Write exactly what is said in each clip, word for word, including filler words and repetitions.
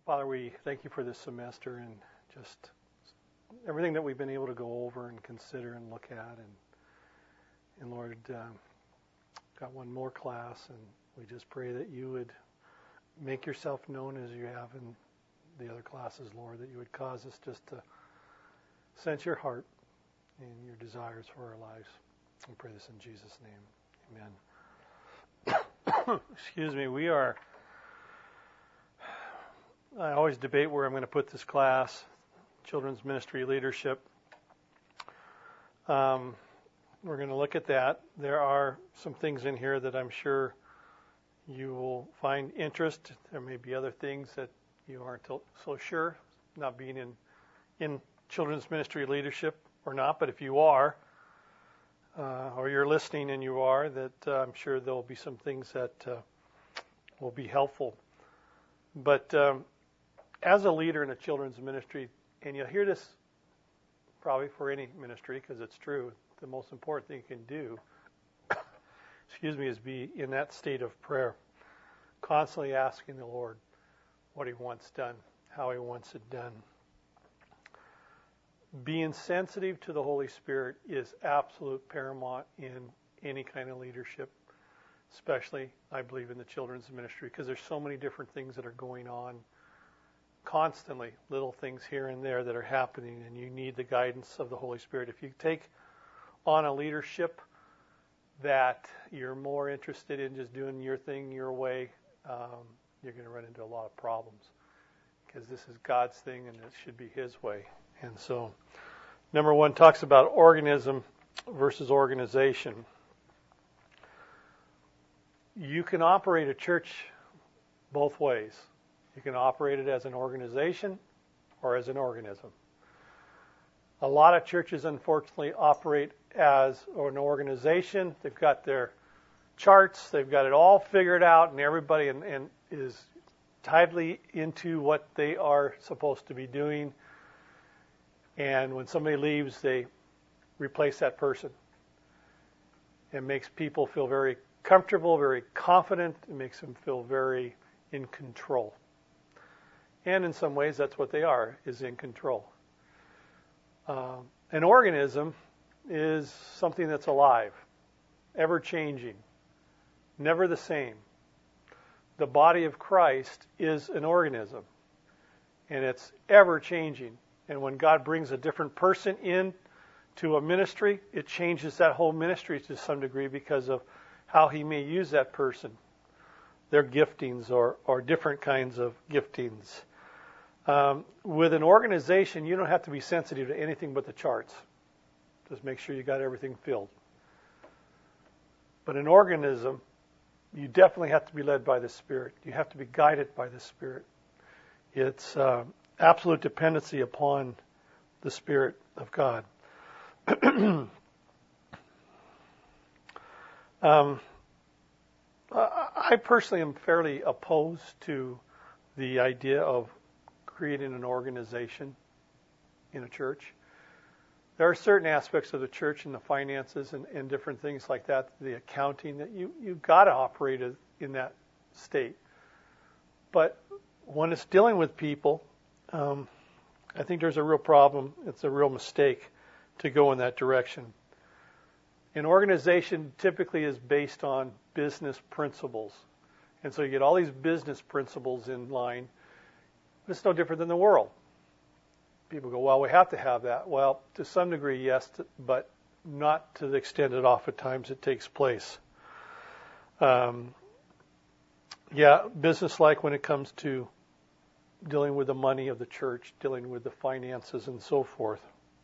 Father, we thank you for this semester and just everything that we've been able to go over and consider and look at. And, and Lord, um, got one more class, and we just pray that you would make yourself known as you have in the other classes, Lord, that you would cause us just to sense your heart and your desires for our lives. We pray this in Jesus' name. Amen. Excuse me, we are... I always debate where I'm going to put this class, Children's Ministry Leadership. Um, we're going to look at that. There are some things in here that I'm sure you will find interest. There may be other things that you aren't so sure, not being in, in children's ministry leadership or not, but if you are, uh, or you're listening and you are, that uh, I'm sure there will be some things that uh, will be helpful. But um, as a leader in a children's ministry, and you'll hear this probably for any ministry because it's true, the most important thing you can do, excuse me, is be in that state of prayer, constantly asking the Lord what he wants done, how he wants it done. Being sensitive to the Holy Spirit is absolute paramount in any kind of leadership, especially, I believe, in the children's ministry, because there's so many different things that are going on constantly, little things here and there that are happening, and you need the guidance of the Holy Spirit. If you take on a leadership that you're more interested in just doing your thing your way, um, you're going to run into a lot of problems, because this is God's thing and it should be his way. And so, number one talks about organism versus organization. You can operate a church both ways. You can operate it as an organization or as an organism. A lot of churches, unfortunately, operate as an organization. They've got their charts, they've got it all figured out, and everybody and, and is tightly into what they are supposed to be doing. And when somebody leaves, they replace that person. It makes people feel very comfortable, very confident. It makes them feel very in control. And in some ways, that's what they are, is in control. Uh, an organism is something that's alive, ever-changing, never the same. The body of Christ is an organism, and it's ever-changing. And when God brings a different person in to a ministry, it changes that whole ministry to some degree because of how he may use that person, their giftings or, or different kinds of giftings. Um, with an organization, you don't have to be sensitive to anything but the charts. Just make sure you got everything filled. But an organism, you definitely have to be led by the Spirit. You have to be guided by the Spirit. It's uh, absolute dependency upon the Spirit of God. um, I personally am fairly opposed to the idea of creating an organization in a church. There are certain aspects of the church and the finances and, and different things like that, the accounting, that you, you've got to operate in that state. But when it's dealing with people, um, I think there's a real problem. It's a real mistake to go in that direction. An organization typically is based on business principles. And so you get all these business principles in line. It's no different than the world. People go, well, we have to have that. Well, to some degree, yes, but not to the extent that oftentimes it takes place. Um, yeah, business-like when it comes to dealing with the money of the church, dealing with the finances and so forth.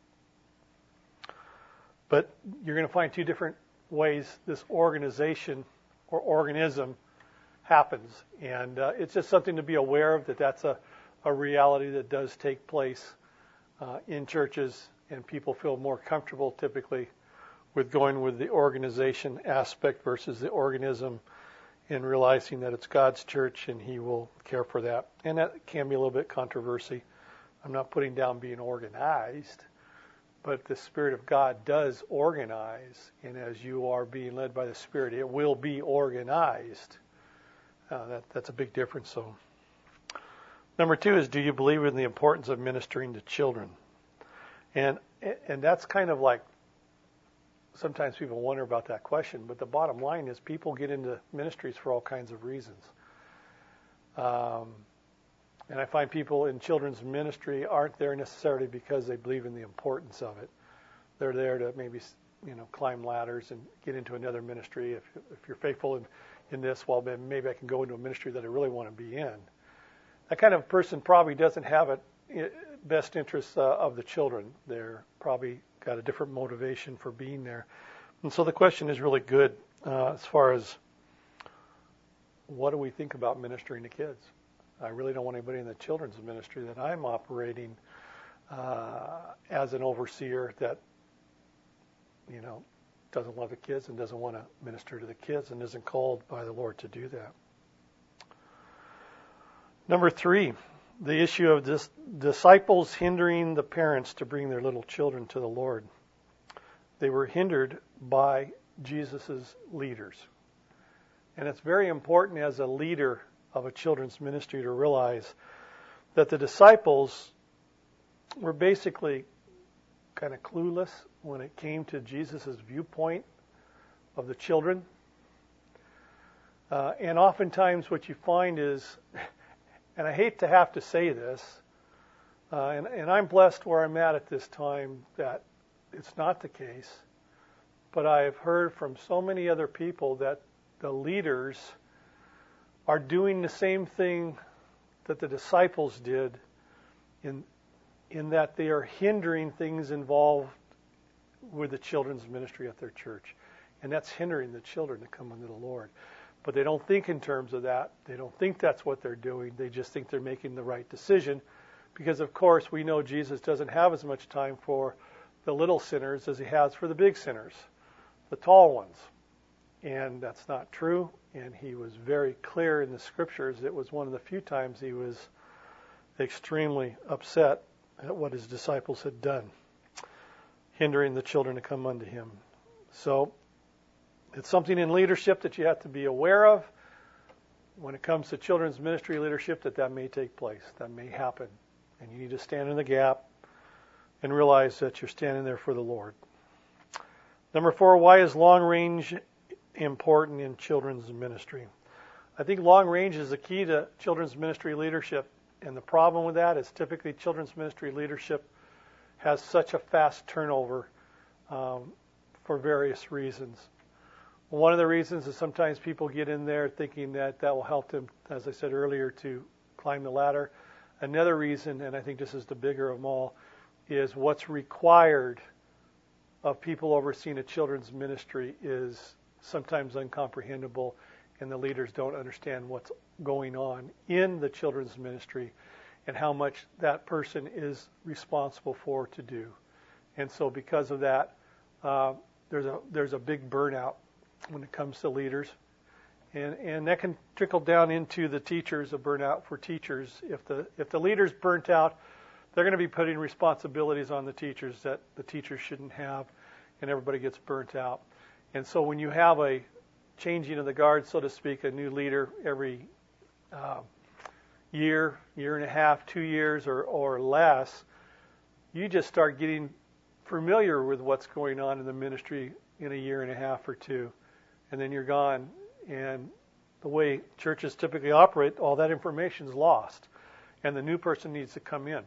But you're going to find two different ways this organization or organism happens. And uh, it's just something to be aware of, that that's a, a reality that does take place uh, in churches, and people feel more comfortable typically with going with the organization aspect versus the organism, and realizing that it's God's church and he will care for that. And that can be a little bit controversy. I'm not putting down being organized, but the Spirit of God does organize, and as you are being led by the Spirit, it will be organized. Uh, that, that's a big difference. So, Number two is, do you believe in the importance of ministering to children? And and that's kind of like, sometimes people wonder about that question, but the bottom line is people get into ministries for all kinds of reasons. Um, and I find people in children's ministry aren't there necessarily because they believe in the importance of it. They're there to maybe, you know, climb ladders and get into another ministry. If if you're faithful in, in this, well, then maybe I can go into a ministry that I really want to be in. That kind of person probably doesn't have it best interests uh, of the children. They're probably got a different motivation for being there. And so the question is really good uh, as far as what do we think about ministering to kids? I really don't want anybody in the children's ministry that I'm operating uh, as an overseer that, you know, doesn't love the kids and doesn't want to minister to the kids and isn't called by the Lord to do that. Number three, the issue of dis- disciples hindering the parents to bring their little children to the Lord. They were hindered by Jesus' leaders. And it's very important as a leader of a children's ministry to realize that the disciples were basically kind of clueless when it came to Jesus' viewpoint of the children. Uh, and oftentimes what you find is, and I hate to have to say this, uh, and, and I'm blessed where I'm at at this time that it's not the case, but I've heard from so many other people that the leaders are doing the same thing that the disciples did in in that they are hindering things involved with the children's ministry at their church. And that's hindering the children to come unto the Lord. But they don't think in terms of that. They don't think that's what they're doing. They just think they're making the right decision. Because, of course, we know Jesus doesn't have as much time for the little sinners as he has for the big sinners, the tall ones. And that's not true. And he was very clear in the scriptures. It was one of the few times he was extremely upset at what his disciples had done, hindering the children to come unto him. So it's something in leadership that you have to be aware of. When it comes to children's ministry leadership, that that may take place, that may happen. And you need to stand in the gap and realize that you're standing there for the Lord. Number four, why is long range important in children's ministry? I think long range is the key to children's ministry leadership. And the problem with that is typically children's ministry leadership has such a fast turnover um, for various reasons. One of the reasons is sometimes people get in there thinking that that will help them, as I said earlier, to climb the ladder. Another reason, and I think this is the bigger of them all, is what's required of people overseeing a children's ministry is sometimes incomprehensible, and the leaders don't understand what's going on in the children's ministry and how much that person is responsible for to do. And so because of that, uh, there's a there's a big burnout when it comes to leaders. And and that can trickle down into the teachers, a burnout for teachers. If the if the leader's burnt out, they're going to be putting responsibilities on the teachers that the teachers shouldn't have, and everybody gets burnt out. And so when you have a changing of the guard, so to speak, a new leader every uh, year, year and a half, two years or, or less, you just start getting familiar with what's going on in the ministry in a year and a half or two, and then you're gone. And the way churches typically operate, all that information is lost, and the new person needs to come in.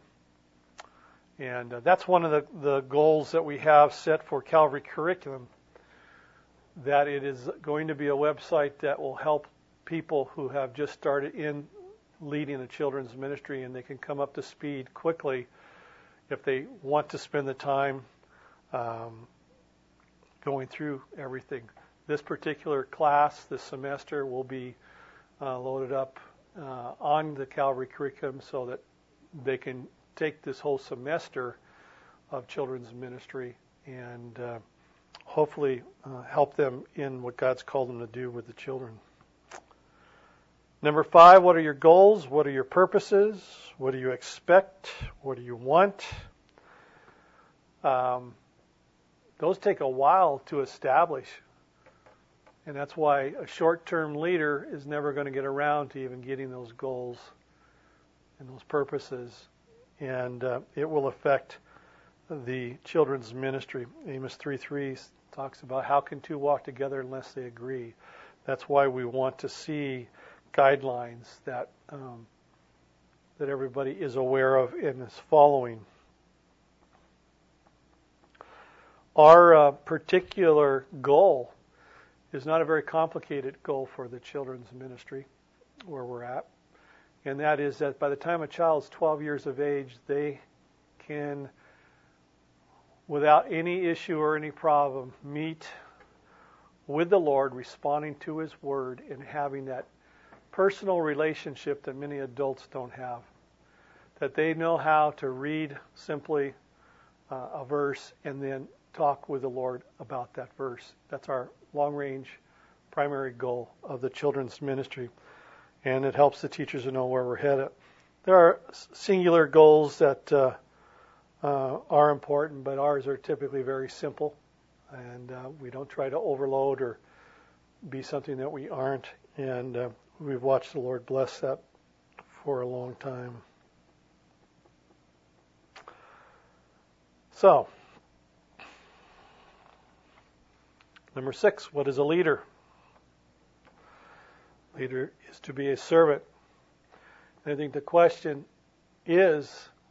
And uh, that's one of the, the goals that we have set for Calvary Curriculum, that it is going to be a website that will help people who have just started in leading a children's ministry, and they can come up to speed quickly if they want to spend the time um, going through everything. This particular class this semester will be uh, loaded up uh, on the Calvary Curriculum so that they can take this whole semester of children's ministry and uh, hopefully uh, help them in what God's called them to do with the children. Number five, what are your goals? What are your purposes? What do you expect? What do you want? Um, those take a while to establish. And that's why a short-term leader is never going to get around to even getting those goals and those purposes, and uh, it will affect the children's ministry. Amos three three talks about how can two walk together unless they agree. That's why we want to see guidelines that um, that everybody is aware of and is following. Our uh, particular goal is not a very complicated goal for the children's ministry where we're at, and that is that by the time a child is twelve years of age, they can, without any issue or any problem, meet with the Lord, responding to His Word, and having that personal relationship that many adults don't have. That they know how to read simply uh, a verse and then talk with the Lord about that verse. That's our long-range primary goal of the children's ministry. And it helps the teachers to know where we're headed. There are singular goals that uh, uh, are important, but ours are typically very simple. And uh, we don't try to overload or be something that we aren't. And uh, we've watched the Lord bless that for a long time. So, number six, what is a leader? Leader is to be a servant. And I think the question is,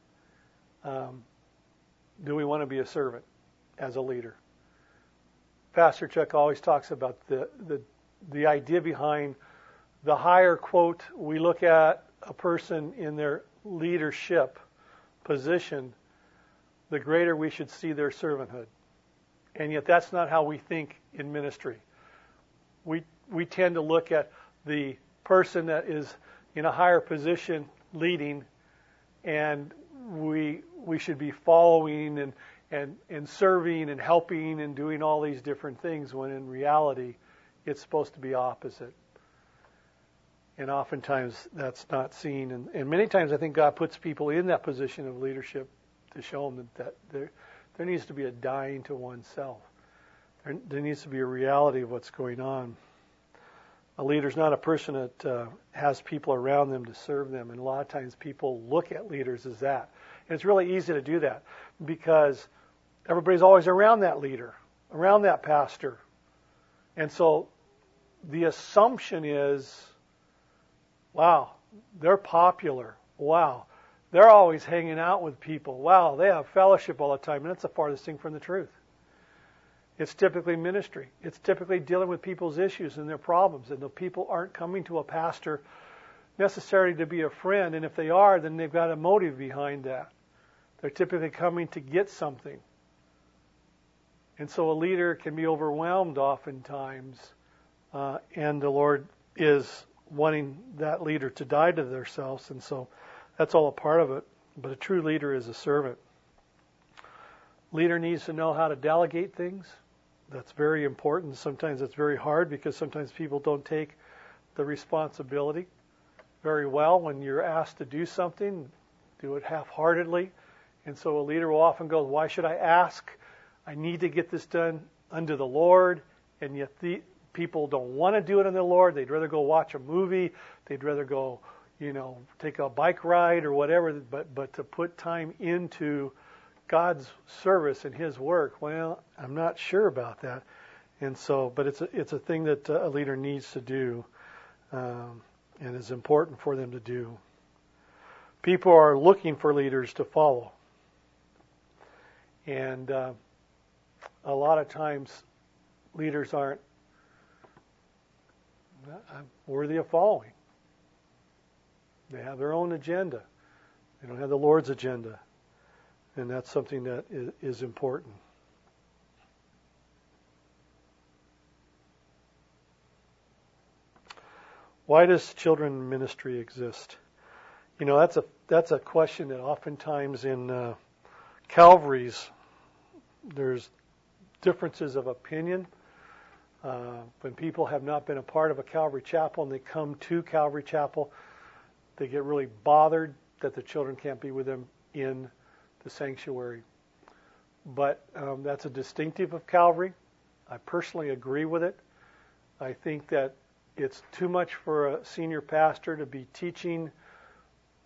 um, do we want to be a servant as a leader? Pastor Chuck always talks about the, the the idea behind the higher, quote, we look at a person in their leadership position, the greater we should see their servanthood. And yet that's not how we think in ministry. We we tend to look at the person that is in a higher position leading, and we we should be following and and and serving and helping and doing all these different things, when in reality it's supposed to be opposite. And oftentimes that's not seen. And, and many times I think God puts people in that position of leadership to show them that, that there, there needs to be a dying to oneself. There, there needs to be a reality of what's going on. A leader's not a person that uh, has people around them to serve them. And a lot of times people look at leaders as that. And it's really easy to do that because everybody's always around that leader, around that pastor. And so the assumption is, wow, they're popular. Wow, they're always hanging out with people. Wow, they have fellowship all the time. And that's the farthest thing from the truth. It's typically ministry. It's typically dealing with people's issues and their problems. And the people aren't coming to a pastor necessarily to be a friend. And if they are, then they've got a motive behind that. They're typically coming to get something. And so a leader can be overwhelmed oftentimes. Uh, and the Lord is wanting that leader to die to themselves. And so that's all a part of it. But a true leader is a servant. Leader needs to know how to delegate things. That's very important. Sometimes it's very hard because sometimes people don't take the responsibility very well. When you're asked to do something, do it half-heartedly. And so a leader will often go, why should I ask? I need to get this done unto the Lord. And yet the people don't want to do it unto the Lord. They'd rather go watch a movie. They'd rather go, you know, take a bike ride or whatever. But, but to put time into God's service and His work, well, I'm not sure about that. And so, but it's a, it's a thing that a leader needs to do, um, and is important for them to do. People are looking for leaders to follow. And uh, a lot of times leaders aren't worthy of following. They have their own agenda. They don't have the Lord's agenda. And that's something that is, is important. Why does children ministry exist? You know, that's a that's a question that oftentimes in uh, Calvary's there's differences of opinion. Uh, when people have not been a part of a Calvary Chapel and they come to Calvary Chapel, they get really bothered that the children can't be with them in the sanctuary. But um, that's a distinctive of Calvary. I personally agree with it. I think that it's too much for a senior pastor to be teaching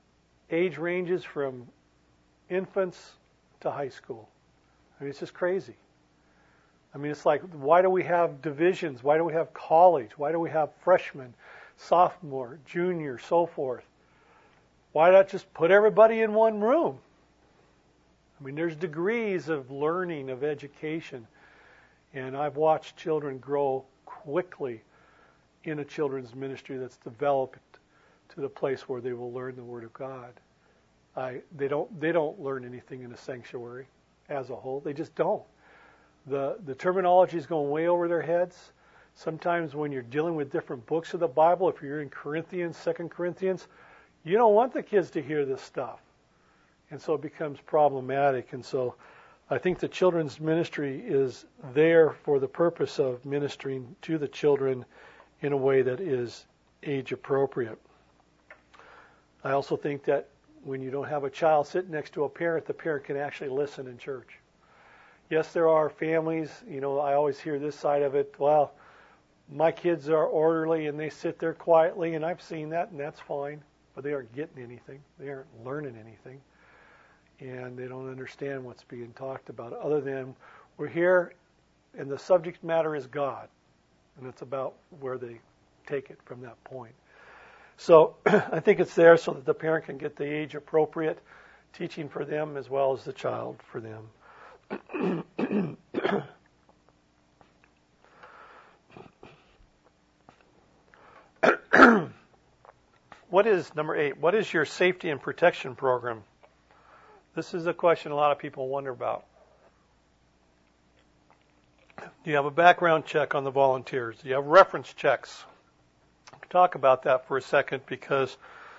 age ranges from infants to high school. I mean, it's just crazy. I mean, it's like, why do we have divisions? Why do we have college? Why do we have freshmen, sophomore, junior, so forth? Why not just put everybody in one room? I mean, there's degrees of learning, of education. And I've watched children grow quickly in a children's ministry that's developed to the place where they will learn the Word of God. I, they don't they don't learn anything in a sanctuary as a whole. They just don't. The the terminology is going way over their heads. Sometimes when you're dealing with different books of the Bible, if you're in Corinthians, Second Corinthians, you don't want the kids to hear this stuff. And so it becomes problematic. And so I think the children's ministry is there for the purpose of ministering to the children in a way that is age appropriate. I also think that when you don't have a child sitting next to a parent, the parent can actually listen in church. Yes, there are families, you know, I always hear this side of it, well, my kids are orderly and they sit there quietly, and I've seen that, and that's fine, but they aren't getting anything. They aren't learning anything. And they don't understand what's being talked about, other than we're here and the subject matter is God. And it's about where they take it from that point. So I think it's there so that the parent can get the age appropriate teaching for them as well as the child for them. What is, number eight, what is your safety and protection program? This is a question a lot of people wonder about. Do you have a background check on the volunteers? Do you have reference checks? Talk about that for a second, because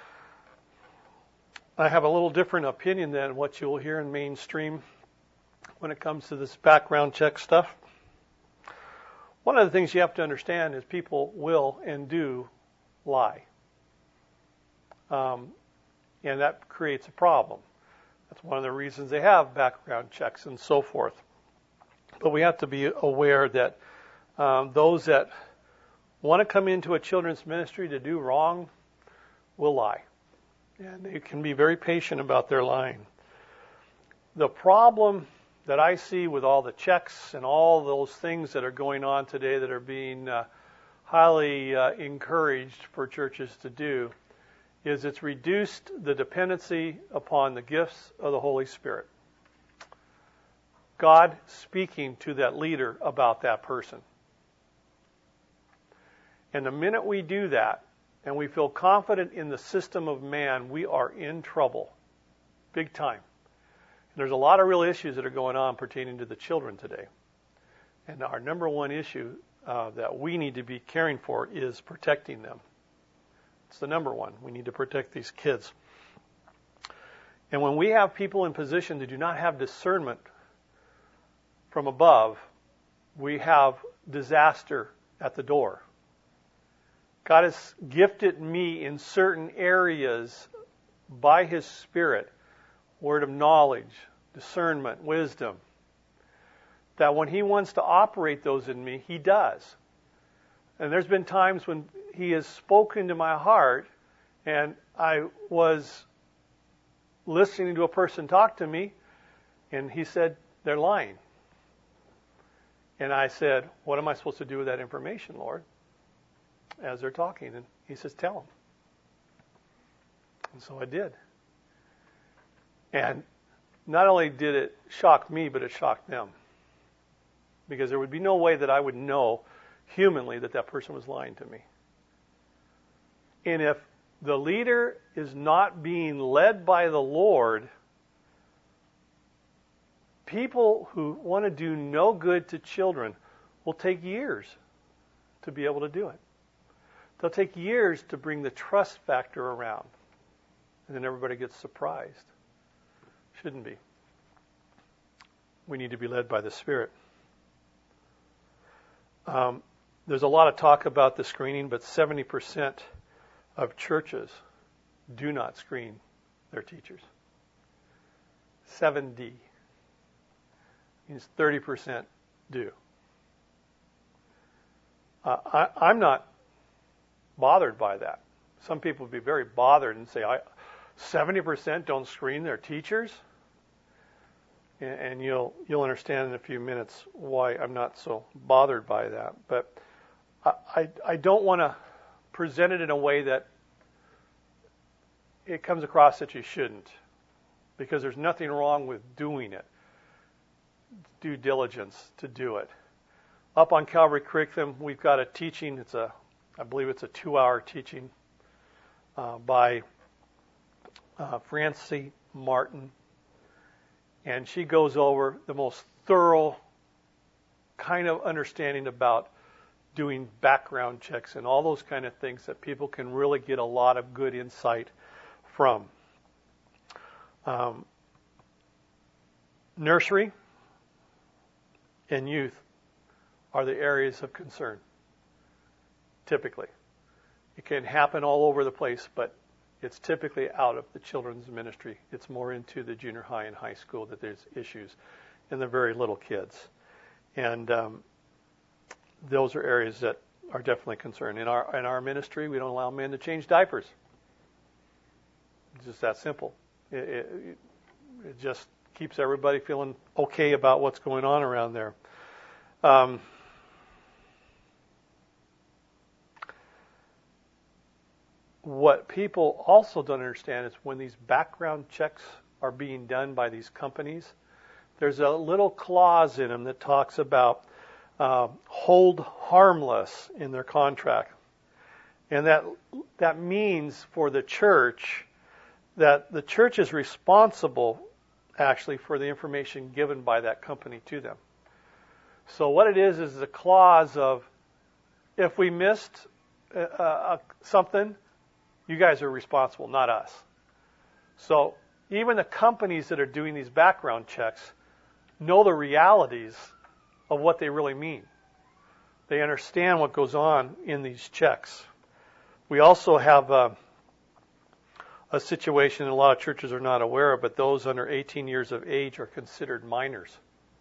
I have a little different opinion than what you'll hear in mainstream when it comes to this background check stuff. One of the things you have to understand is people will and do lie. Um, and that creates a problem. That's one of the reasons they have background checks and so forth. But we have to be aware that um, those that want to come into a children's ministry to do wrong will lie. And they can be very patient about their lying. The problem that I see with all the checks and all those things that are going on today that are being uh, highly uh, encouraged for churches to do is it's reduced the dependency upon the gifts of the Holy Spirit. God speaking to that leader about that person. And the minute we do that, and we feel confident in the system of man, we are in trouble. Big time. And there's a lot of real issues that are going on pertaining to the children today. And our number one issue uh, that we need to be caring for is protecting them. It's the number one. We need to protect these kids. And when we have people in position that do not have discernment from above, we have disaster at the door. God has gifted me in certain areas by His Spirit, word of knowledge, discernment, wisdom, that when He wants to operate those in me, He does. And there's been times when He has spoken to my heart, and I was listening to a person talk to me, and he said, they're lying. And I said, what am I supposed to do with that information, Lord? As they're talking. And He says, tell them. And so I did. And not only did it shock me, but it shocked them. Because there would be no way that I would know humanly that that person was lying to me. And if the leader is not being led by the Lord, people who want to do no good to children will take years to be able to do it. They'll take years to bring the trust factor around. And then everybody gets surprised. Shouldn't be. We need to be led by the Spirit. Um, there's a lot of talk about the screening, but seventy percent of churches do not screen their teachers. seventy means thirty percent do. Uh, I, I'm not bothered by that. Some people would be very bothered and say, I, seventy percent don't screen their teachers. And, and you'll you'll understand in a few minutes why I'm not so bothered by that. But I, I, I don't want to present it in a way that it comes across that you shouldn't, because there's nothing wrong with doing it. Due diligence to do it. Up on Calvary Curriculum, we've got a teaching. It's a, I believe it's a two-hour teaching uh, by uh, Francie Martin, and she goes over the most thorough kind of understanding about doing background checks and all those kind of things that people can really get a lot of good insight from. Um, nursery and youth are the areas of concern, typically. It can happen all over the place, but it's typically out of the children's ministry. It's more into the junior high and high school that there's issues in the very little kids. And um, those are areas that are definitely concerned. In our in our ministry, we don't allow men to change diapers. It's just that simple. It, it, it just keeps everybody feeling okay about what's going on around there. Um, what people also don't understand is when these background checks are being done by these companies, there's a little clause in them that talks about uh, hold harmless in their contract. And that that means for the church that the church is responsible actually for the information given by that company to them. So what it is is a clause of, if we missed uh, uh, something, you guys are responsible, not us. So even the companies that are doing these background checks know the realities of what they really mean. They understand what goes on in these checks. We also have uh, a situation that a lot of churches are not aware of, but those under eighteen years of age are considered minors.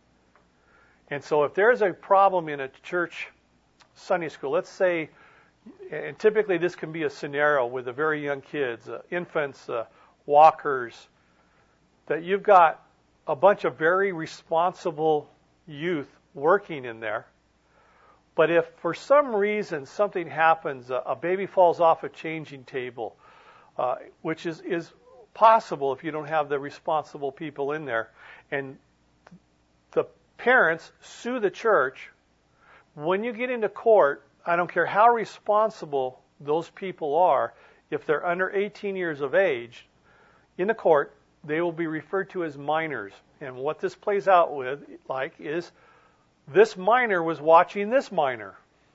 And so if there's a problem in a church Sunday school, let's say, and typically this can be a scenario with the very young kids, uh, infants, uh, walkers, that you've got a bunch of very responsible youth working in there. But if for some reason something happens, a, a baby falls off a changing table, uh, which is, is possible if you don't have the responsible people in there, and the parents sue the church, when you get into court, I don't care how responsible those people are, if they're under eighteen years of age, in the court, they will be referred to as minors. And what this plays out with, like, is this minor was watching this minor.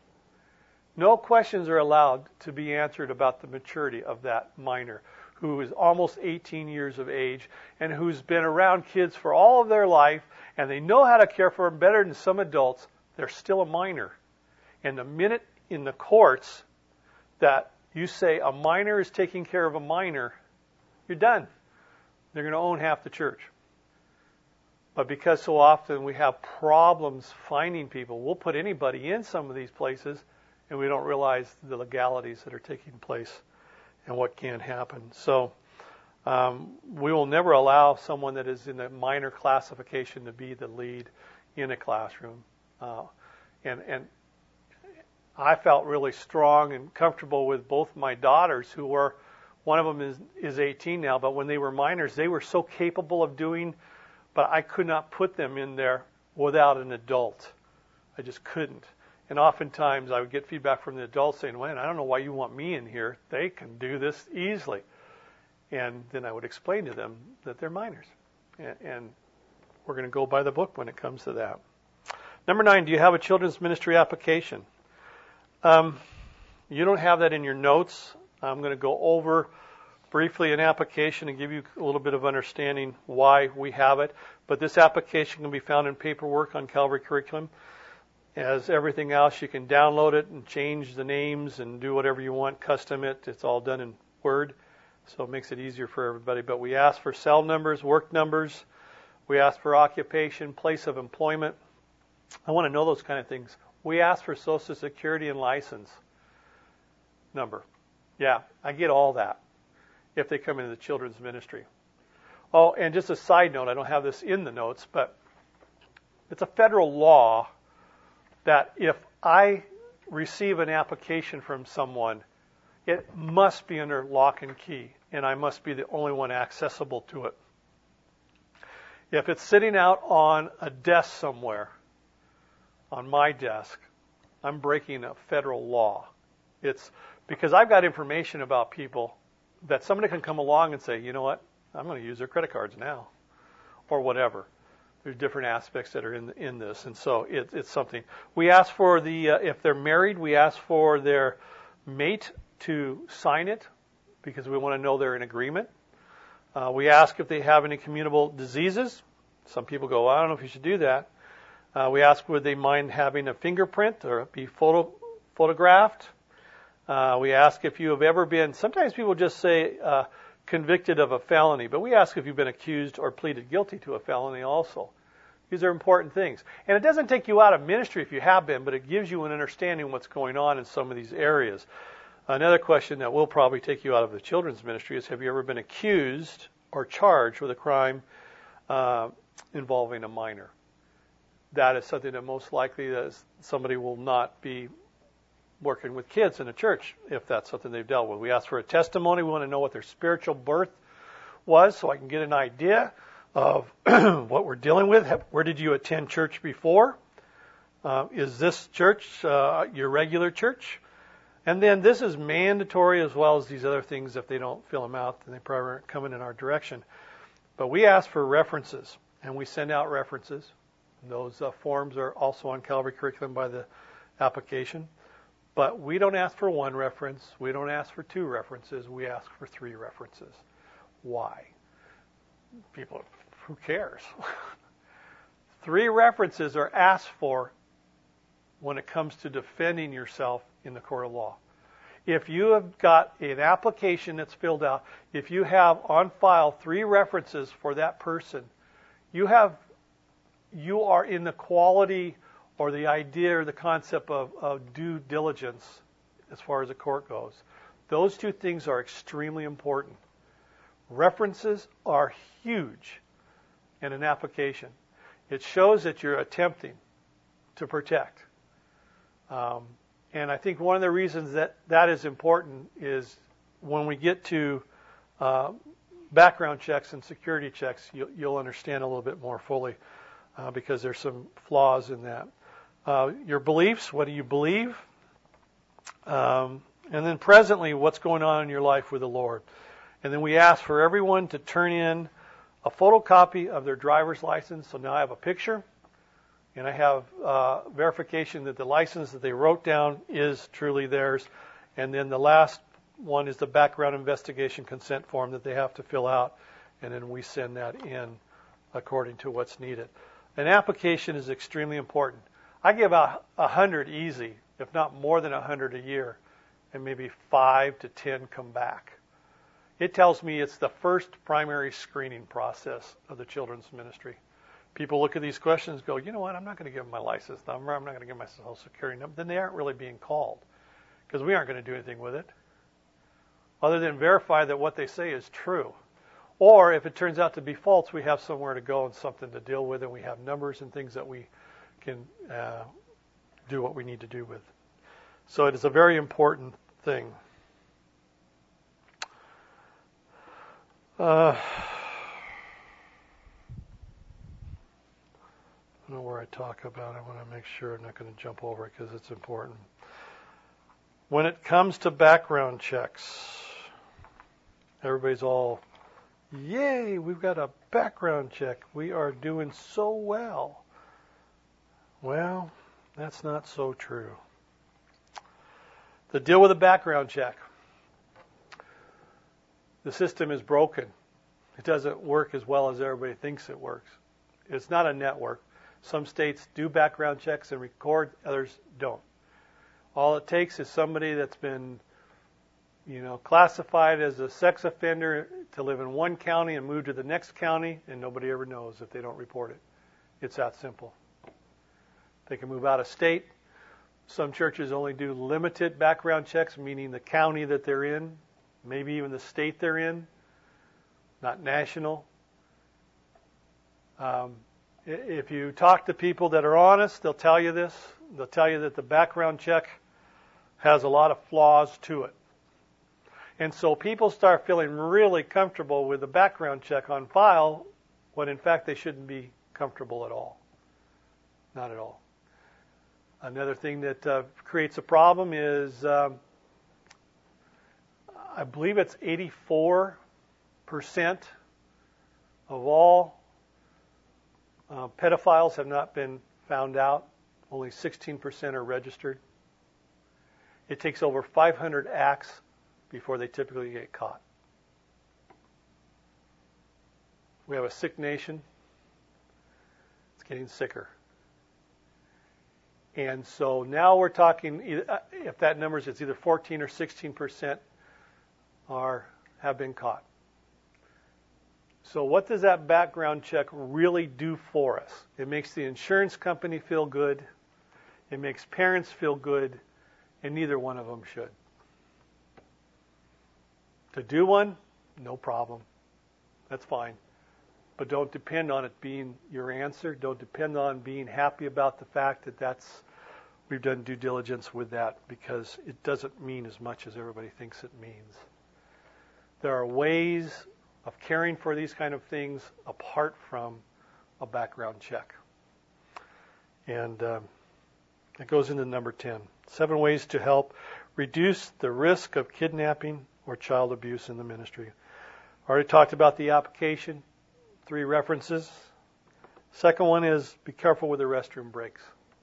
No questions are allowed to be answered about the maturity of that minor, who is almost eighteen years of age and who's been around kids for all of their life, and they know how to care for them better than some adults. They're still a minor. And the minute in the courts that you say a minor is taking care of a minor, you're done. They're going to own half the church. But because so often we have problems finding people, we'll put anybody in some of these places, and we don't realize the legalities that are taking place and what can happen. So um, we will never allow someone that is in the minor classification to be the lead in a classroom. Uh, and, and I felt really strong and comfortable with both my daughters, who were, one of them is, is eighteen now, but when they were minors, they were so capable of doing, but I could not put them in there without an adult. I just couldn't. And oftentimes I would get feedback from the adults saying, well, I don't know why you want me in here. They can do this easily. And then I would explain to them that they're minors. And, and we're going to go by the book when it comes to that. Number nine, do you have a children's ministry application? Um, you don't have that in your notes. I'm going to go over briefly an application and give you a little bit of understanding why we have it. But this application can be found in paperwork on Calvary Curriculum. As everything else, you can download it and change the names and do whatever you want, custom it. It's all done in Word, so it makes it easier for everybody. But we ask for cell numbers, work numbers. We ask for occupation, place of employment. I want to know those kind of things. We ask for Social Security and license number. Yeah, I get all that. if they come into the children's ministry. Oh, and just a side note, I don't have this in the notes, but it's a federal law that if I receive an application from someone, it must be under lock and key, and I must be the only one accessible to it. If it's sitting out on a desk somewhere, on my desk, I'm breaking a federal law. It's because I've got information about people that somebody can come along and say, you know what, I'm going to use their credit cards now, or whatever. There's different aspects that are in in this, and so it, it's something. We ask for the, uh, if they're married, we ask for their mate to sign it because we want to know they're in agreement. Uh, we ask if they have any communicable diseases. Some people go, well, I don't know if you should do that. Uh, we ask would they mind having a fingerprint or be photo, photographed. Uh, we ask if you have ever been, sometimes people just say uh, convicted of a felony, but we ask if you've been accused or pleaded guilty to a felony also. These are important things. And it doesn't take you out of ministry if you have been, but it gives you an understanding of what's going on in some of these areas. Another question that will probably take you out of the children's ministry is, have you ever been accused or charged with a crime uh, involving a minor? That is something that most likely that somebody will not be working with kids in a church if that's something they've dealt with. We ask for a testimony. We want to know what their spiritual birth was so I can get an idea of what we're dealing with. Where did you attend church before? Uh, is this church uh, your regular church? And then this is mandatory as well as these other things. If they don't fill them out, then they probably aren't coming in our direction. But we ask for references, and we send out references. Those uh, forms are also on Calvary Curriculum by the application. But we don't ask for one reference. We don't ask for two references. We ask for three references. Why? People, who cares? Three references are asked for when it comes to defending yourself in the court of law. If you have got an application that's filled out, if you have on file three references for that person, you have, you are in the quality or the idea or the concept of, of due diligence as far as the court goes. Those two things are extremely important. References are huge in an application. It shows that you're attempting to protect. Um, and I think one of the reasons that that is important is when we get to uh, background checks and security checks, you'll, you'll understand a little bit more fully uh, because there's some flaws in that. Uh, your beliefs, what do you believe? Um, and then presently, what's going on in your life with the Lord? And then we ask for everyone to turn in a photocopy of their driver's license. So now I have a picture, and I have uh, verification that the license that they wrote down is truly theirs. And then the last one is the background investigation consent form that they have to fill out, and then we send that in according to what's needed. An application is extremely important. I give out a hundred easy, if not more than a hundred a year, and maybe five to ten come back. It tells me it's the first primary screening process of the children's ministry. People look at these questions and go, you know what, I'm not going to give them my license number, I'm not going to give my social security number. Then they aren't really being called because we aren't going to do anything with it other than verify that what they say is true. Or if it turns out to be false, we have somewhere to go and something to deal with, and we have numbers and things that we can uh, do what we need to do with. So it is a very important thing. Uh, I don't know where I talk about it. I want to make sure I'm not going to jump over it because it's important. When it comes to background checks, everybody's all, yay, we've got a background check. We are doing so well. Well, that's not so true. The deal with a background check. The system is broken. It doesn't work as well as everybody thinks it works. It's not a network. Some states do background checks and record, others don't. All it takes is somebody that's been, you know, classified as a sex offender to live in one county and move to the next county, and nobody ever knows if they don't report it. It's that simple. They can move out of state. Some churches only do limited background checks, meaning the county that they're in maybe even the state they're in, not national. Um, if you talk to people that are honest, they'll tell you this. They'll tell you that the background check has a lot of flaws to it. And so people start feeling really comfortable with the background check on file when in fact they shouldn't be comfortable at all. Not at all. Another thing that uh, creates a problem is um, I believe it's eighty-four percent of all uh, pedophiles have not been found out. Only sixteen percent are registered. It takes over five hundred acts before they typically get caught. We have a sick nation. It's getting sicker. And so now we're talking, if that number is, it's either fourteen or sixteen percent are have been caught. So what does that background check really do for us? It makes the insurance company feel good. It makes parents feel good. And neither one of them should. To do one, no problem. That's fine. But don't depend on it being your answer. Don't depend on being happy about the fact that that's we've done due diligence with that, because it doesn't mean as much as everybody thinks it means. There are ways of caring for these kind of things apart from a background check. And um, it goes into number ten. Seven ways to help reduce the risk of kidnapping or child abuse in the ministry. I already talked about the application. Three references. Second one is be careful with the restroom breaks.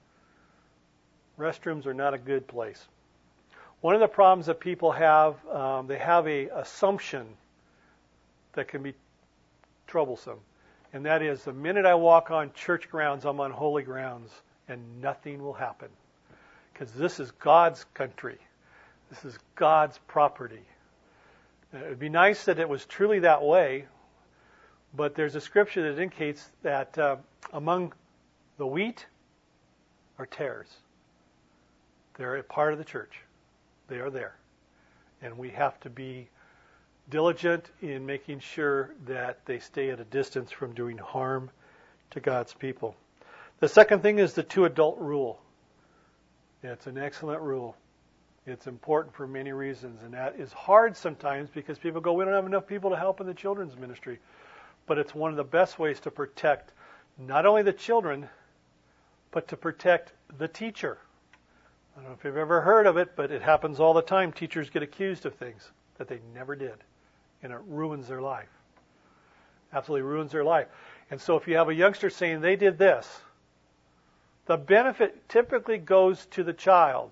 Restrooms are not a good place. One of the problems that people have, um, they have a assumption that can be troublesome. And that is, the minute I walk on church grounds, I'm on holy grounds, and nothing will happen. Because this is God's country. This is God's property. It would be nice that it was truly that way, but there's a scripture that indicates that uh, among the wheat are tares. They're a part of the church. They are there. And we have to be diligent in making sure that they stay at a distance from doing harm to God's people. The second thing is the two-adult rule. It's an excellent rule. It's important for many reasons, and that is hard sometimes because people go, we don't have enough people to help in the children's ministry. But it's one of the best ways to protect not only the children, but to protect the teacher. I don't know if you've ever heard of it, but it happens all the time. Teachers get accused of things that they never did, and it ruins their life. Absolutely ruins their life. And so if you have a youngster saying they did this, the benefit typically goes to the child,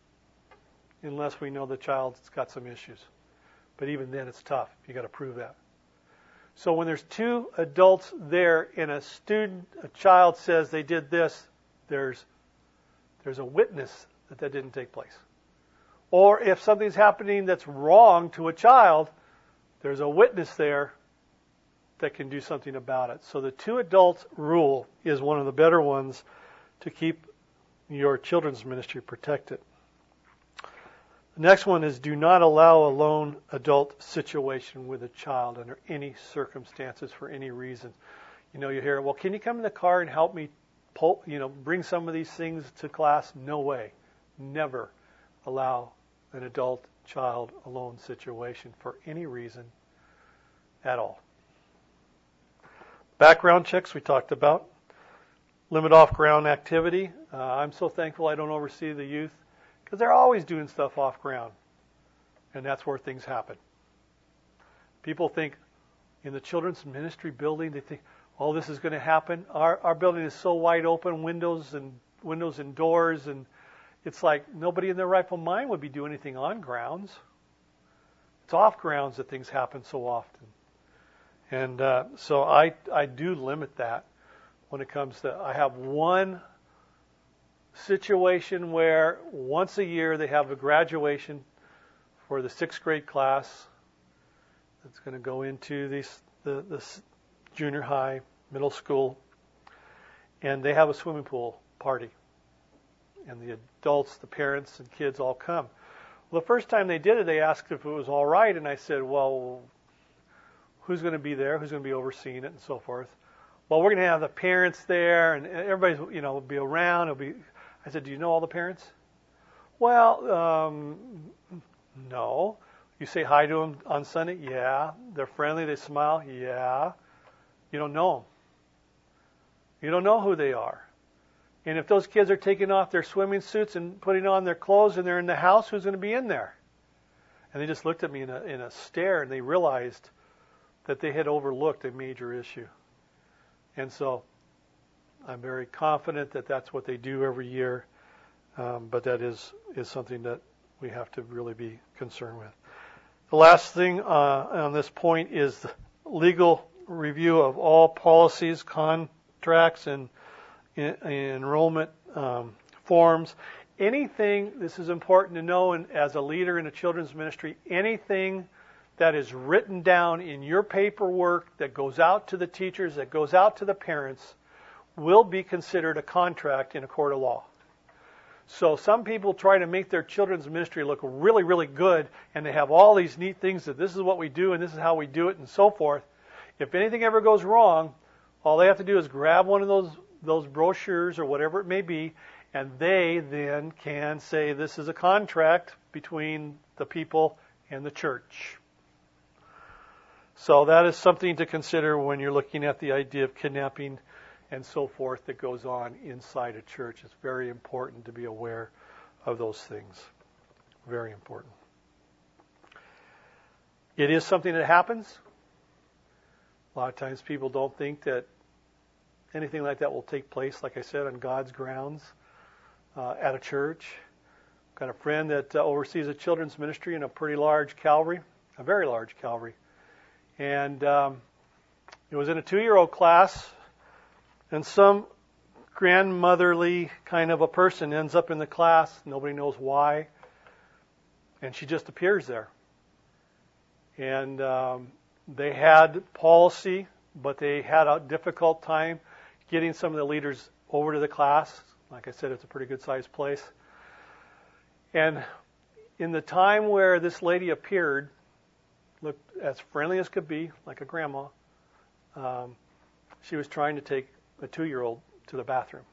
unless we know the child's got some issues. But even then, it's tough. You got to prove that. So when there's two adults there and a student, a child says they did this, there's there's a witness that that didn't take place. Or if something's happening that's wrong to a child, there's a witness there that can do something about it. So the two adults rule is one of the better ones to keep your children's ministry protected. The next one is do not allow a lone adult situation with a child under any circumstances for any reason. You know, you hear, well, can you come in the car and help me pull, you know, bring some of these things to class? No way. Never allow an adult child alone situation for any reason at all. Background checks we talked about. Limit off-ground activity. Uh, I'm so thankful I don't oversee the youth because they're always doing stuff off-ground, and that's where things happen. People think in the children's ministry building, they think, oh, this is going to happen. Our, our building is so wide open, windows and windows and doors, and it's like nobody in their rightful mind would be doing anything on grounds. It's off grounds that things happen so often. And uh, so I, I do limit that when it comes to, I have one situation where once a year they have a graduation for the sixth grade class that's going to go into these, the, the junior high, middle school, and they have a swimming pool party. And the adults, the parents, and kids all come. Well, the first time they did it, they asked if it was all right, and I said, well, who's going to be there? Who's going to be overseeing it, and so forth? Well, we're going to have the parents there, and everybody's, you know, will be around. It'll be. I said, do you know all the parents? Well, um, no. You say hi to them on Sunday? Yeah. They're friendly. They smile? Yeah. You don't know them. You don't know who they are. And if those kids are taking off their swimming suits and putting on their clothes and they're in the house, who's going to be in there? And they just looked at me in a, in a stare, and they realized that they had overlooked a major issue. And so I'm very confident that that's what they do every year, um, but that is, is something that we have to really be concerned with. The last thing uh, on this point is the legal review of all policies, contracts, and in, in enrollment um, forms. Anything, this is important to know, and as a leader in a children's ministry, anything that is written down in your paperwork that goes out to the teachers, that goes out to the parents, will be considered a contract in a court of law. So some people try to make their children's ministry look really, really good, and they have all these neat things that this is what we do and this is how we do it and so forth. If anything ever goes wrong, all they have to do is grab one of those, those brochures or whatever it may be, and they then can say this is a contract between the people and the church. So that is something to consider when you're looking at the idea of kidnapping and so forth that goes on inside a church. It's very important to be aware of those things. Very important. It is something that happens. A lot of times people don't think that anything like that will take place, like I said, on God's grounds uh, at a church. I've got a friend that uh, oversees a children's ministry in a pretty large Calvary, a very large Calvary. And um, it was in a two-year-old class, and some grandmotherly kind of a person ends up in the class. Nobody knows why. And she just appears there. And um, they had policy, but they had a difficult time getting some of the leaders over to the class. Like I said, it's a pretty good-sized place. And in the time where this lady appeared, looked as friendly as could be, like a grandma, um, she was trying to take a two-year-old to the bathroom.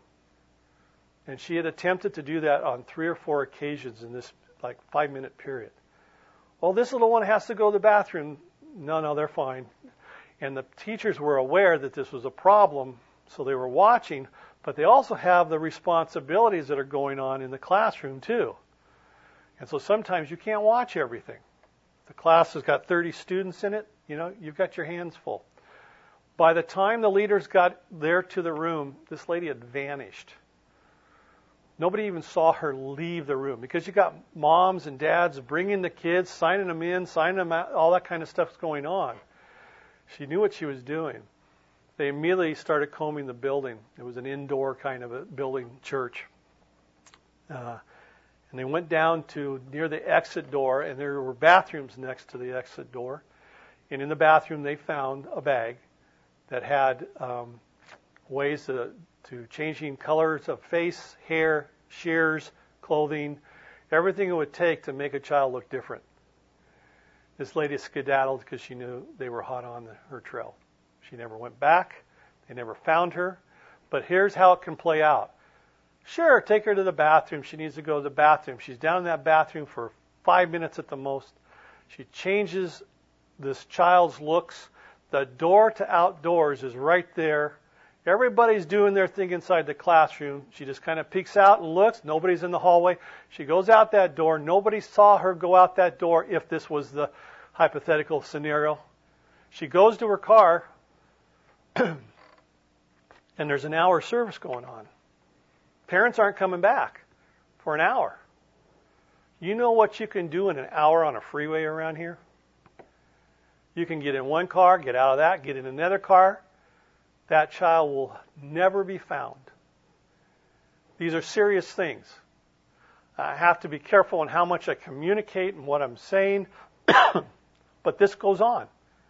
And she had attempted to do that on three or four occasions in this like five-minute period. Well, this little one has to go to the bathroom. No, no, they're fine. And the teachers were aware that this was a problem, so they were watching, but they also have the responsibilities that are going on in the classroom too. And so sometimes you can't watch everything. The class has got thirty students in it, you know, you've got your hands full. By the time the leaders got there to the room, this lady had vanished. Nobody even saw her leave the room because you got moms and dads bringing the kids, signing them in, signing them out, all that kind of stuff's going on. She knew what she was doing. They immediately started combing the building. It was an indoor kind of a building church. Uh, And they went down to near the exit door, and there were bathrooms next to the exit door. And in the bathroom, they found a bag that had um, ways to, to changing colors of face, hair, shears, clothing, everything it would take to make a child look different. This lady skedaddled because she knew they were hot on the, her trail. She never went back. They never found her. But here's how it can play out. Sure, take her to the bathroom. She needs to go to the bathroom. She's down in that bathroom for five minutes at the most. She changes this child's looks. The door to outdoors is right there. Everybody's doing their thing inside the classroom. She just kind of peeks out and looks. Nobody's in the hallway. She goes out that door. Nobody saw her go out that door if this was the hypothetical scenario. She goes to her car, and there's an hour service going on. Parents aren't coming back for an hour. You know what you can do in an hour on a freeway around here? You can get in one car, get out of that, get in another car. That child will never be found. These are serious things. I have to be careful in how much I communicate and what I'm saying, but this goes on.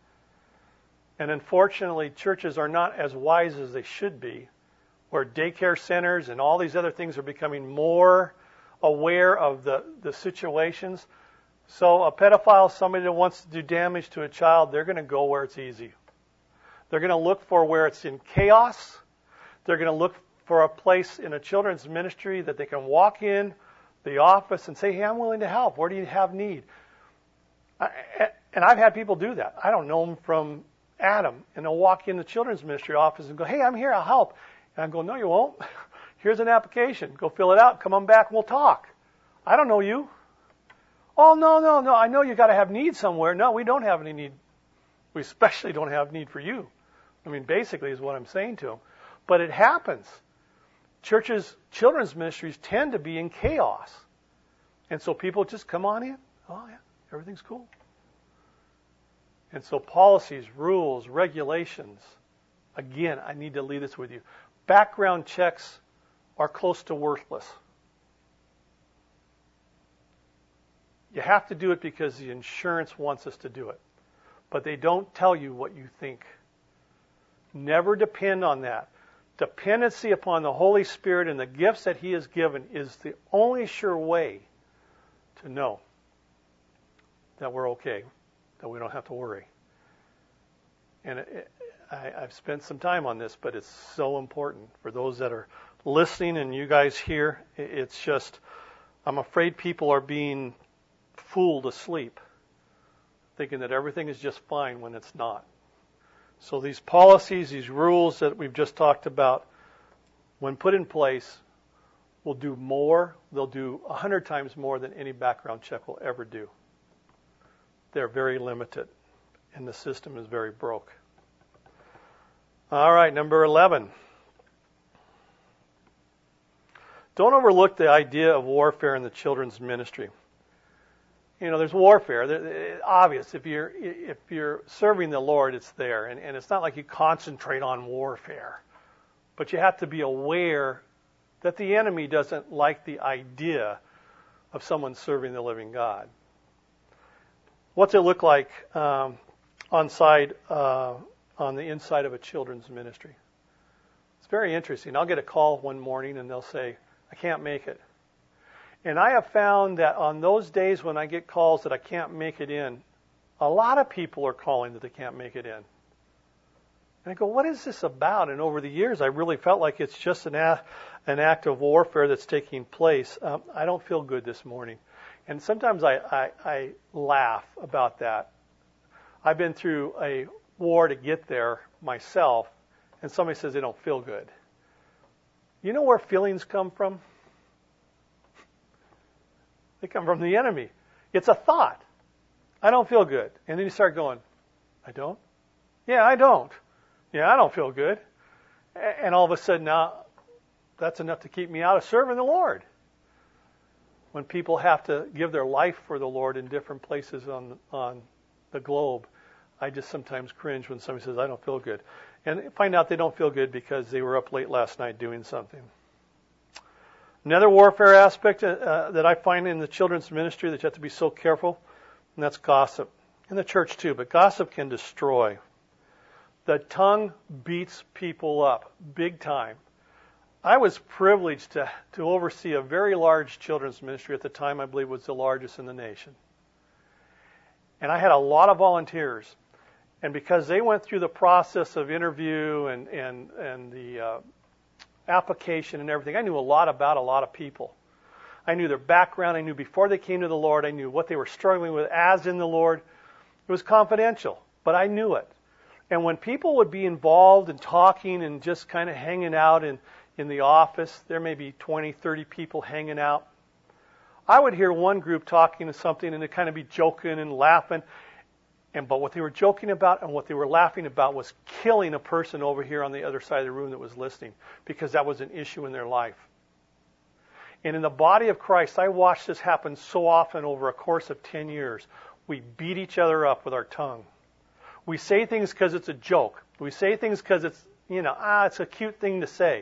And unfortunately, churches are not as wise as they should be, where daycare centers and all these other things are becoming more aware of the, the situations. So a pedophile, somebody that wants to do damage to a child, they're going to go where it's easy. They're going to look for where it's in chaos. They're going to look for a place in a children's ministry that they can walk in the office and say, hey, I'm willing to help. Where do you have need? I, and I've had people do that. I don't know them from Adam. And they'll walk in the children's ministry office and go, hey, I'm here, I'll help. And I go, no, you won't. Here's an application. Go fill it out. Come on back and we'll talk. I don't know you. Oh, no, no, no. I know you got to have need somewhere. No, we don't have any need. We especially don't have need for you. I mean, basically is what I'm saying to them. But it happens. Churches, children's ministries tend to be in chaos. And so people just come on in. Oh, yeah, everything's cool. And so policies, rules, regulations. Again, I need to leave this with you. Background checks are close to worthless. You have to do it because the insurance wants us to do it. But they don't tell you what you think. Never depend on that. Dependency upon the Holy Spirit and the gifts that He has given is the only sure way to know that we're okay, that we don't have to worry. And it, it, I, I've spent some time on this, but it's so important for those that are listening and you guys here. It, it's just, I'm afraid people are being fooled asleep, thinking that everything is just fine when it's not. So these policies, these rules that we've just talked about, when put in place, will do more. They'll do a hundred times more than any background check will ever do. They're very limited, and the system is very broke. All right, number eleven. Don't overlook the idea of warfare in the children's ministry. You know, there's warfare. It's obvious. If you're if you're serving the Lord, it's there, and, and it's not like you concentrate on warfare, but you have to be aware that the enemy doesn't like the idea of someone serving the living God. What's it look like um, on side uh, on the inside of a children's ministry? It's very interesting. I'll get a call one morning, and they'll say, "I can't make it." And I have found that on those days when I get calls that I can't make it in, a lot of people are calling that they can't make it in. And I go, what is this about? And over the years, I really felt like it's just an act, an act of warfare that's taking place. Um, I don't feel good this morning. And sometimes I, I, I laugh about that. I've been through a war to get there myself, and somebody says they don't feel good. You know where feelings come from? They come from the enemy. It's a thought. I don't feel good. And then you start going, I don't? Yeah, I don't. Yeah, I don't feel good. And all of a sudden now, that's enough to keep me out of serving the Lord. When people have to give their life for the Lord in different places on on the globe, I just sometimes cringe when somebody says, I don't feel good. And find out they don't feel good because they were up late last night doing something. Another warfare aspect uh, that I find in the children's ministry that you have to be so careful, and that's gossip. In the church too, but gossip can destroy. The tongue beats people up big time. I was privileged to, to oversee a very large children's ministry at the time. I believe was the largest in the nation. And I had a lot of volunteers. And because they went through the process of interview and, and, and the uh, application and everything, I knew a lot about a lot of people. I knew their background. I knew before they came to the Lord. I knew what they were struggling with as in the Lord. It was confidential, but I knew it. And when people would be involved in talking and just kind of hanging out in, in the office, there may be twenty, thirty people hanging out. I would hear one group talking to something and they'd kind of be joking and laughing. And but what they were joking about and what they were laughing about was killing a person over here on the other side of the room that was listening, because that was an issue in their life. And in the body of Christ, I watched this happen so often over a course of ten years. We beat each other up with our tongue. We say things because it's a joke. We say things because it's, you know, ah, it's a cute thing to say.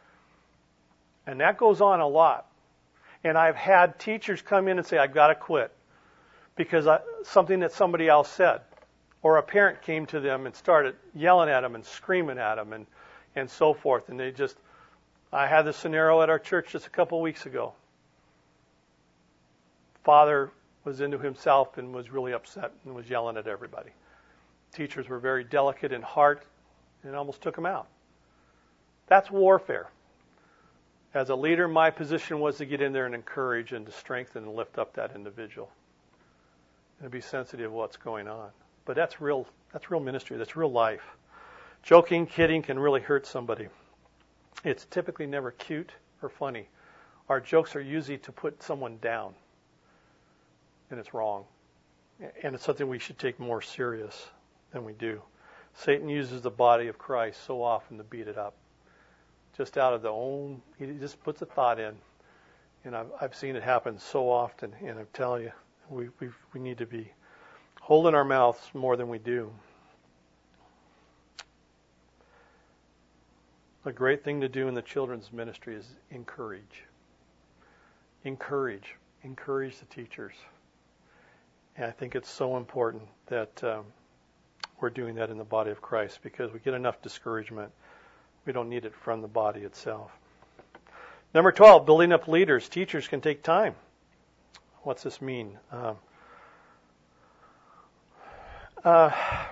And that goes on a lot. And I've had teachers come in and say, I've got to quit because I, something that somebody else said. Or a parent came to them and started yelling at them and screaming at them and, and so forth. And they just, I had this scenario at our church just a couple of weeks ago. Father was into himself and was really upset and was yelling at everybody. Teachers were very delicate in heart and almost took him out. That's warfare. As a leader, my position was to get in there and encourage and to strengthen and lift up that individual and to be sensitive to what's going on. But that's real, that's real ministry. That's real life. Joking, kidding can really hurt somebody. It's typically never cute or funny. Our jokes are usually to put someone down, and it's wrong. And it's something we should take more serious than we do. Satan uses the body of Christ so often to beat it up. Just out of the own, he just puts a thought in. And I've, I've seen it happen so often, and I'm telling you, we we we need to be holding our mouths more than we do. A great thing to do in the children's ministry is encourage. Encourage. Encourage the teachers. And I think it's so important that um, we're doing that in the body of Christ, because we get enough discouragement. We don't need it from the body itself. Number twelve, building up leaders. Teachers can take time. What's this mean? Um, uh,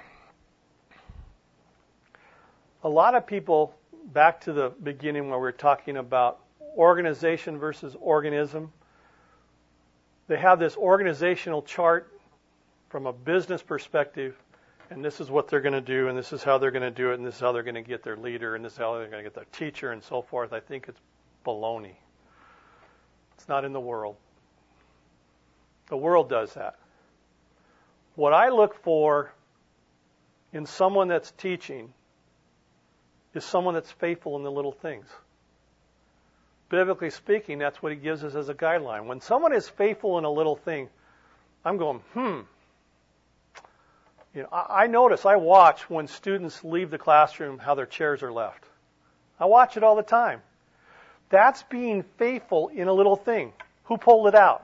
a lot of people, back to the beginning where we we're talking about organization versus organism, they have this organizational chart from a business perspective, and this is what they're going to do, and this is how they're going to do it, and this is how they're going to get their leader, and this is how they're going to get their teacher, and so forth. I think it's baloney. It's not in the world. The world does that. What I look for in someone that's teaching is someone that's faithful in the little things. Biblically speaking, that's what he gives us as a guideline. When someone is faithful in a little thing, I'm going, hmm. You know, I, I notice, I watch when students leave the classroom how their chairs are left. I watch it all the time. That's being faithful in a little thing. Who pulled it out?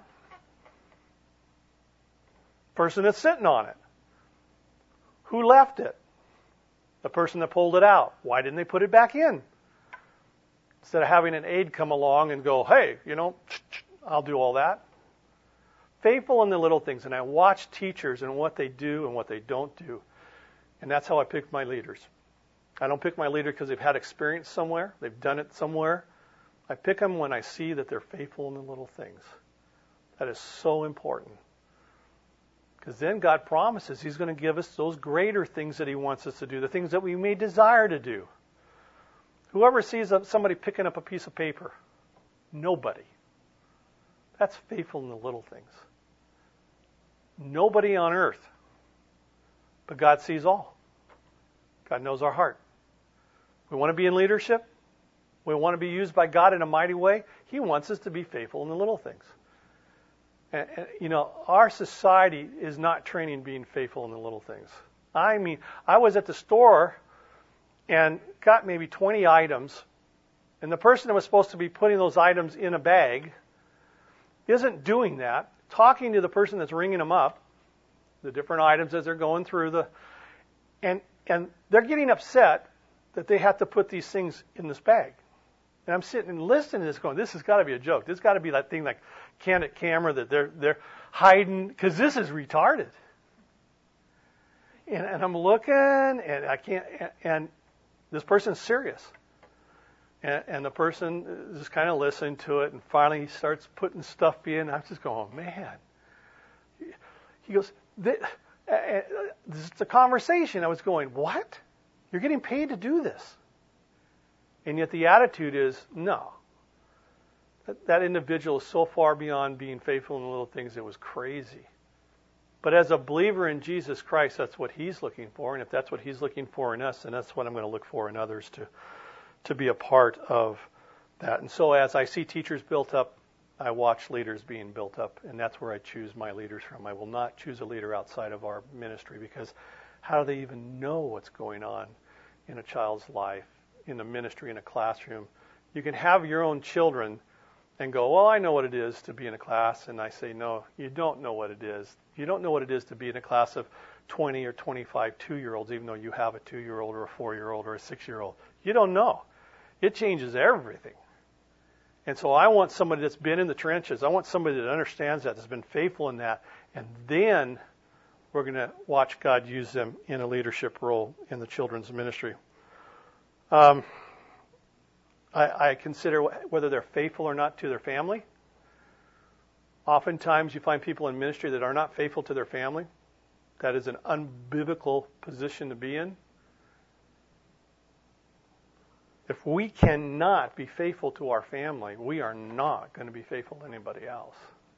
Person that's sitting on it. Who left it? The person that pulled it out. Why didn't they put it back in? Instead of having an aide come along and go, hey, you know, I'll do all that. Faithful in the little things. And I watch teachers and what they do and what they don't do. And that's how I pick my leaders. I don't pick my leader because they've had experience somewhere. They've done it somewhere. I pick them when I see that they're faithful in the little things. That is so important. Because then God promises He's going to give us those greater things that He wants us to do, the things that we may desire to do. Whoever sees somebody picking up a piece of paper? Nobody. That's faithful in the little things. Nobody on earth. But God sees all. God knows our heart. We want to be in leadership. We want to be used by God in a mighty way. He wants us to be faithful in the little things. And, and, you know, our society is not training being faithful in the little things. I mean, I was at the store and got maybe twenty items, and the person that was supposed to be putting those items in a bag isn't doing that, talking to the person that's ringing them up, the different items as they're going through the, and and they're getting upset that they have to put these things in this bag. And I'm sitting and listening to this going, this has got to be a joke. This has got to be that thing like Candid Camera that they're they're hiding, because this is retarded. And, and I'm looking, and I can't, and, and this person's serious. And, and the person is kind of listening to it, and finally he starts putting stuff in. I'm just going, man. He goes, this is the conversation. I was going, what? You're getting paid to do this. And yet the attitude is, no. That, that individual is so far beyond being faithful in the little things, it was crazy. But as a believer in Jesus Christ, that's what He's looking for. And if that's what He's looking for in us, then that's what I'm going to look for in others to, to be a part of that. And so as I see teachers built up, I watch leaders being built up. And that's where I choose my leaders from. I will not choose a leader outside of our ministry, because how do they even know what's going on in a child's life, in a ministry, in a classroom? You can have your own children and go, well, I know what it is to be in a class. And I say, no, you don't know what it is. You don't know what it is to be in a class of twenty or twenty-five two-year-olds, even though you have a two-year-old or a four-year-old or a six-year-old. You don't know. It changes everything. And so I want somebody that's been in the trenches. I want somebody that understands that, that's been faithful in that. And then we're going to watch God use them in a leadership role in the children's ministry. Um, I, I consider whether they're faithful or not to their family. Oftentimes you find people in ministry that are not faithful to their family. That is an unbiblical position to be in. If we cannot be faithful to our family, we are not going to be faithful to anybody else.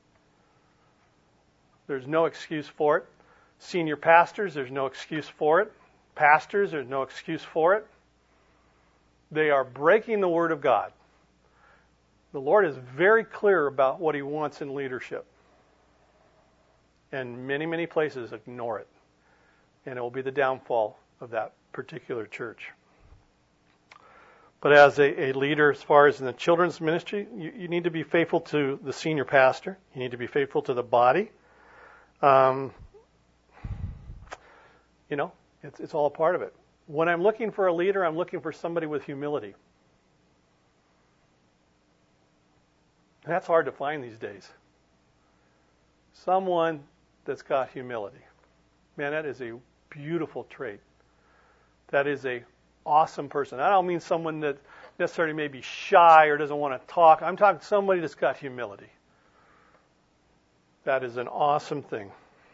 There's no excuse for it. Senior pastors, there's no excuse for it. Pastors, there's no excuse for it. They are breaking the Word of God. The Lord is very clear about what He wants in leadership. And many, many places ignore it. And it will be the downfall of that particular church. But as a, a leader, as far as in the children's ministry, you, you need to be faithful to the senior pastor. You need to be faithful to the body. Um, you know, it's, it's all a part of it. When I'm looking for a leader, I'm looking for somebody with humility. That's hard to find these days. Someone that's got humility. Man, that is a beautiful trait. That is a awesome person. I don't mean someone that necessarily may be shy or doesn't want to talk. I'm talking somebody that's got humility. That is an awesome thing.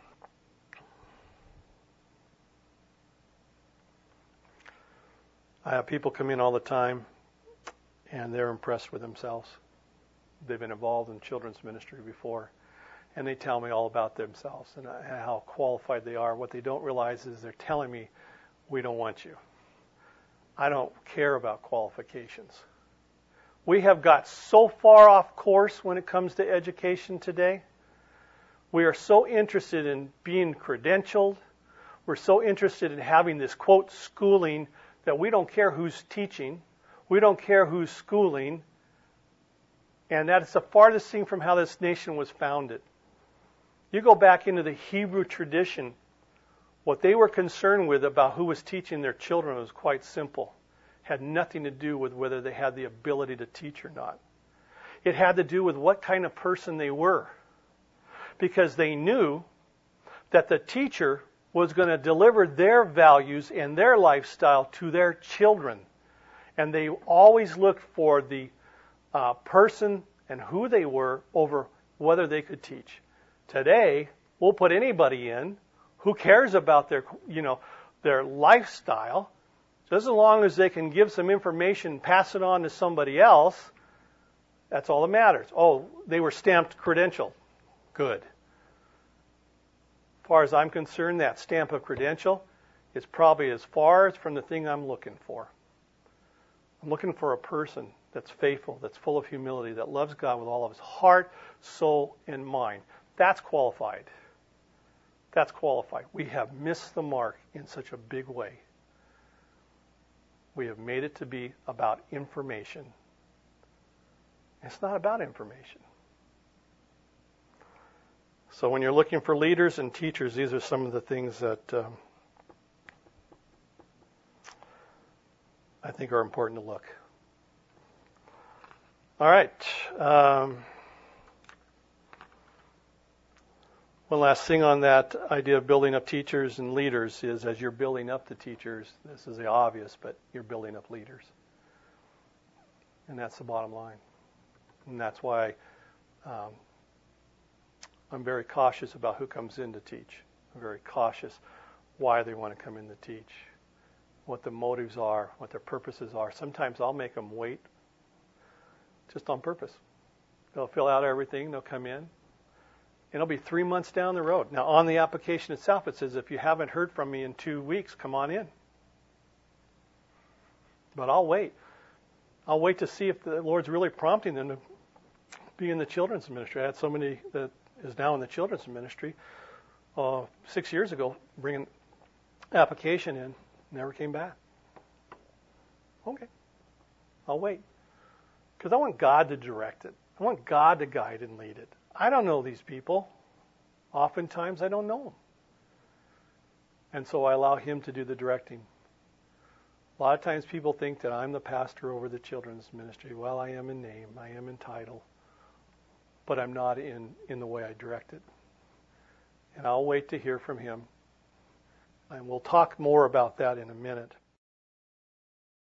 I have people come in all the time, and they're impressed with themselves. They've been involved in children's ministry before, and they tell me all about themselves and how qualified they are. What they don't realize is they're telling me, we don't want you. I don't care about qualifications. We have got so far off course when it comes to education today. We are so interested in being credentialed. We're so interested in having this, quote, schooling, that we don't care who's teaching. We don't care who's schooling. And that is the farthest thing from how this nation was founded. You go back into the Hebrew tradition, what they were concerned with about who was teaching their children was quite simple. It had nothing to do with whether they had the ability to teach or not. It had to do with what kind of person they were. Because they knew that the teacher was going to deliver their values and their lifestyle to their children. And they always looked for the uh, person and who they were over whether they could teach. Today, we'll put anybody in. Who cares about their, you know, their lifestyle? Just as long as they can give some information, pass it on to somebody else, that's all that matters. Oh, they were stamped credential. Good. As far as I'm concerned, that stamp of credential is probably as far as from the thing I'm looking for. I'm looking for a person that's faithful, that's full of humility, that loves God with all of his heart, soul, and mind. That's qualified. That's qualified. We have missed the mark in such a big way. We have made it to be about information. It's not about information. So when you're looking for leaders and teachers, these are some of the things that um, I think are important to look. All right. Um, One last thing on that idea of building up teachers and leaders is as you're building up the teachers, this is the obvious, but you're building up leaders. And that's the bottom line. And that's why um, I'm very cautious about who comes in to teach. I'm very cautious why they want to come in to teach, what the motives are, what their purposes are. Sometimes I'll make them wait just on purpose. They'll fill out everything, they'll come in. It'll be three months down the road. Now, on the application itself, it says, if you haven't heard from me in two weeks, come on in. But I'll wait. I'll wait to see if the Lord's really prompting them to be in the children's ministry. I had somebody that is now in the children's ministry uh, six years ago, bringing application in, never came back. Okay, I'll wait. Because I want God to direct it. I want God to guide and lead it. I don't know these people. Oftentimes I don't know them. And so I allow him to do the directing. A lot of times people think that I'm the pastor over the children's ministry. Well, I am in name, I am in title, but I'm not in, in the way I direct it. And I'll wait to hear from him. And we'll talk more about that in a minute.